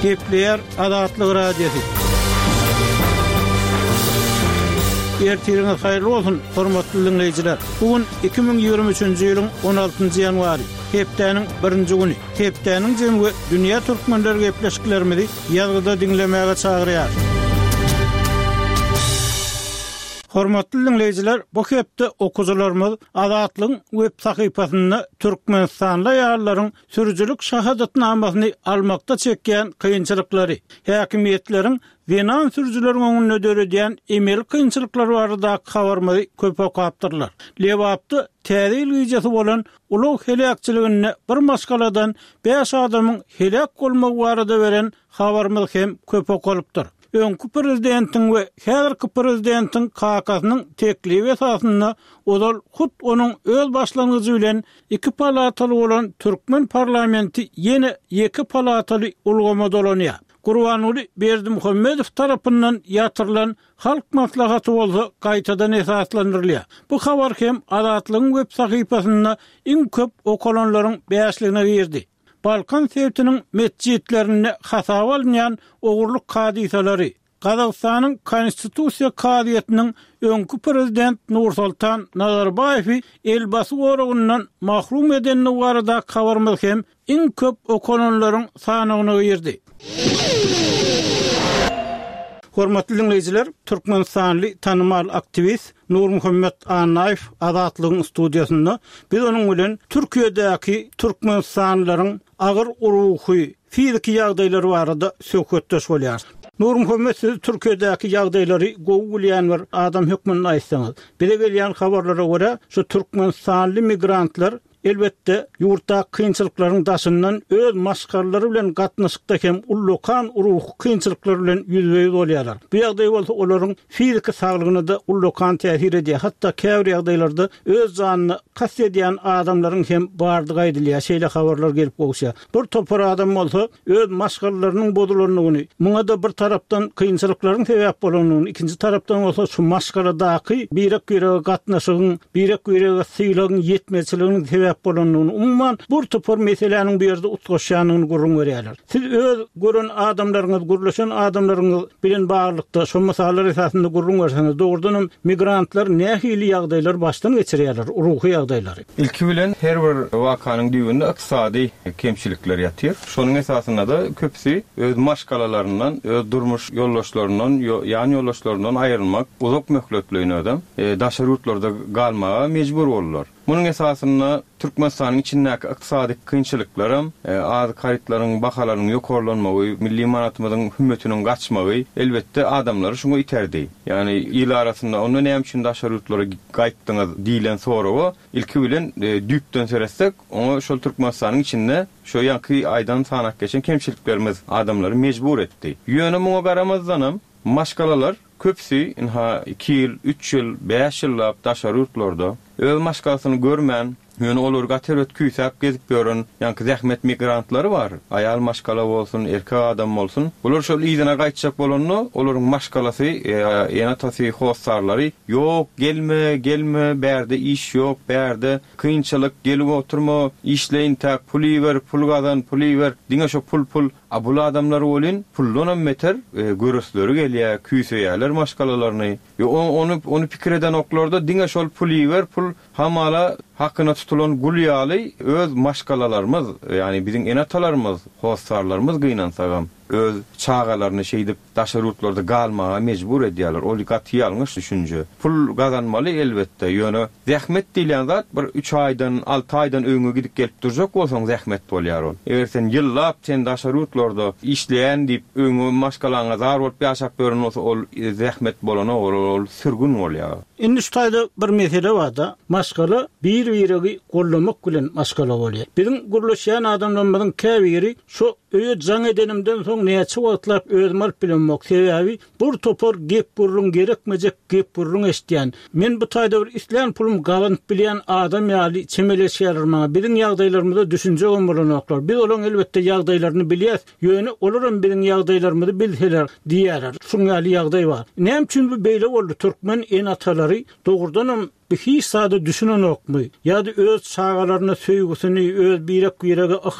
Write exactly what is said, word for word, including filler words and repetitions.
Gepleyer Adatlyk radiosu. Ertiriniz hayırlı olsun, hormatly dinleyijiler. Bugün iki bin ýygrimi üçinji ýylyň on altynjy ýanwary, hepdeniň birinji güni. Hepdeniň jemgy dünýä türkmenleri gepleşiklerimizi ýazgyda dinlemäge çagyrýar. Hormatly dinleyijiler, bu hepde okuwçylarymyz Adatlyň web sahypasyny Türkmenistanly ýarlaryň sürüjülük şahadatnamasyny almakda çekýän kynçylyklary, häkimiýetleriň Venan sürücülerin önüne döredýän emel kynçylyklary barada habarmy köp okapdyrlar. Lewapdy täze ilgijesi bolan ulug helakçylygyny bir maskaladan beş adamyň helak bolmagy barada beren habarmy hem köp okalypdyr. Öňkü prezidentiň we häzirki prezidentiň kakasynyň teklibi esasynda olal hut onuň öz başlangyjy bilen iki palataly bolan Türkmen parlamenti ýene iki palataly ulgama dolanýar. Gurbanuly Berdimuhammedow tarapyndan ýatyrylan halk maslahaty bolsa gaýtadan esaslandyrylýar. Bu habar hem Adatlyň web sahypasynda iň köp okalanlaryň beýasligine girdi. Balkan sewtiniň mesjidlerini hasaba almayan ogurluk kadisalary, Kazakstanyň konstitusiýa kadiýetiniň öňkü prezident Nursultan Nazarbayewi elbasy goragyndan mahrum edenini barada habarmy hem iň köp okalanlaryň sanygyna girdi. Hormatly dinleyijiler, Türkmenistanly tanymal aktivist Nur Muhammed Anaýew Adatlygyň studiýasynda biz onuň bilen Türkiýedäki türkmenistanlylaryň agyr uruhy, fizik ýagdaýlary barada söhbetdeş bolýar. Nur Muhammed, siz Türkiýedäki ýagdaýlary gowy bilýän bir adam hökmüni aýtsaňyz. Bile gelýän habarlara görä, şu türkmenistanly migrantlar elbette ýurtda kynçylyklaryň daşyndan öz maşgarlary bilen gatnaşykda hem ullukan uruh kynçylyklar bilen ýüzbeýiz bolýarlar. Bu ýagdaý bolsa olaryň fizik saglygyna da ullukan täsir edýär. Hatda käbir ýagdaýlarda öz janyny kasd edýän adamlaryň hem bardygy aýdylýar. Şeýle habarlar gelip bolsa, bir topar adam bolsa öz maşgarlarynyň bodulanyny, muňa da bir tarapdan kynçylyklaryň sebäp bolanyny, ikinji tarapdan bolsa şu maşgaradaky birek-birege gatnaşygyň, birek-birege syýlagyň ýetmezçiliginiň sebäp bolanyny, umman bir topar meseleniň bir ýerde utgaşýanyny gurrun görýärler. Siz öz görän adamlaryňyz, gurlaşan adamlaryňyz bilen baglykda şu meseleler esasynda gurrun görseňiz, dogrudan migrantlar nähili ýagdaýlar başdan geçirýärler, uruhy ýagdaýlary. Ilki bilen her bir wakanyň düýünde iqtisady kemçilikler ýatyr. Şonuň esasynda da köpsi öz maşgalalaryndan, öz durmuş ýoldaşlaryndan, ýany ýoldaşlaryndan aýrylmak, uzak möhletliğine adam e, daşary ýurtlarda galmaga mejbur bolurlar. Bunun esasında Türkmenistan'ın içindeki iqtisadi kynçylyklaryň, e, az karytlaryň bahalarynyň ýokarlanmagy, milli manatymyzyň hümmetiniň gaçmagy elbette adamlary şuňa iterdi. Yani ýyl arasynda onu näme üçin daşary ýurtlara gaýtdyňyz diýilen soragy ilki bilen e, düýpden seresek, onu şol Türkmenistan'ın içinde şu ýanky aýdan sanak geçen kemçiliklerimiz adamlary mejbur etdi. Ýöne muňa garamazdanam maşgalalar köpsi inha iki ýyl, üç ýyl, beş ýyllap daşary ýurtlarda öz maşgalasyny görmän, ýöne olar gateröt küýsäp gezip görün, ýanky zähmet migrantlary bar. Aýal maşgala bolsun, erkek adam bolsun. Olar şol ýygyna gaýtjak bolanyny, olaryň maşgalasy, ýene tasy howsarlary, ýok, gelme, gelme, bärde iş ýok, bärde kynçylyk, gelip oturma, işleýin tak, puly ber, pul gazan, puly ber, diňe şo pul pul. Abul adamlar bolyn, pullunam meter e, görüsleri gelýär, küýseýärler maşgalalaryny. Ýa onu onu pikir eden oklarda diňe şol puly ber, pul hamala hakyna tutulan gulýaly öz maşgalalarymyz, ýani biziň enatalarymyz, howsarlarymyz gynansagam öz çağalaryny şeýdip daşary ýurtlarda galmaga mejbur edýärler. Ol gaty ýalňyş düşünje. Pul gazanmaly elbette. Ýöne zähmet diýilen zat bir üç aýdan, alty aýdan öňe gidip gelip durjak bolsaň zähmet bolýar ol. Eger sen ýyllap sen daşary ýurtlarda işleýän diýip öňe maşgalaňa zar bolup ýaşap görün bolsa ol zähmet bolany ol sürgün bolýar. Indi şu taýda bir mesele bar da, maşgala bir-birigi gollamak bilen maşgala bolýar. Biziň gurlaşýan adamlarymyzyň käbiri şu öýe jaň edenimden soň näçe wagtlap özmal bilen mok sebäbi bir topar gep burrun gerekmejek gep burrun eşdýän. Men bu taýda bir islan pulum galan bilýän adam ýaly çemeleşýär maňa. Biziň ýagdaýlarymyzda düşünje bolmalanoklar. Biz olaň elbette ýagdaýlaryny bilýäs. Ýöne olaryň biziň ýagdaýlarymyzy bilseler diýerler. Şuňa ýagdaý bar. Näme üçin bu beýle boldy? Türkmen enatalary dogrudanam bir hiç sada düşünen okmy. Ya da öz çağalarına söýgüsini, öz birek birege